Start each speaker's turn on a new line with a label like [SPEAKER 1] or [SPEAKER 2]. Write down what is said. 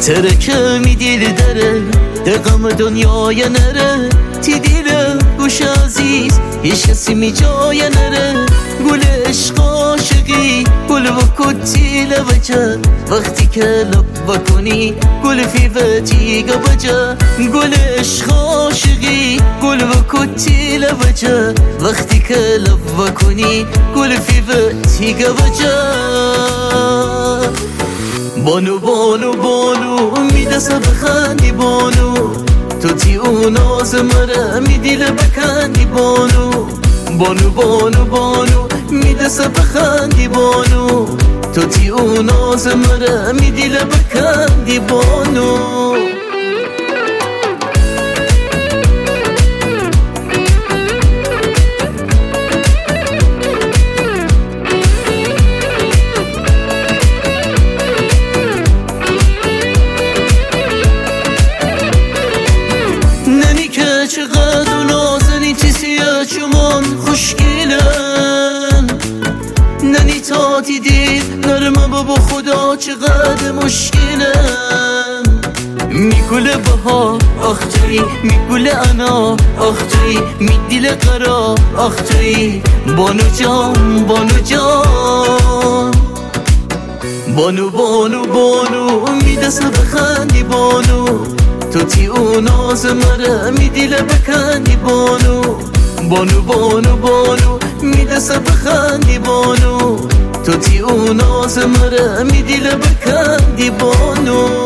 [SPEAKER 1] ترکه می دیل داره دقم دنیای نره تی دیل گوش عزیز هیچ کسی می جای نره گل عشق عاشقی گل وکتی لبجه وقتی که لب بکنی گل فیوتی گبجه گل عشق عاشقی گل وکتی لبجه وقتی که لب بکنی گل فیوتی گبجه بانو بانو بانو میدسه بخندی بانو تو تی اون آز مره میدیله بکندی بانو بانو بانو بانو میدسه بخندی بانو تو تی اون آز مره میدیله بکندی بانو چقدر نازنی چی سیاه چمان خوشگلن ننی تا دیدی نرمه بابا خدا چقدر مشکلن میگوله بها آخ توی میگوله انا آخ توی میدیل قرار آخ توی بانو جان بانو جان بانو بانو بانو میدسه بخندی بانو تو تی اون آز مره میدیله بکندی بانو بانو بانو بانو میدسه بخندی بانو تو تی اون آز مره میدیله بکندی بانو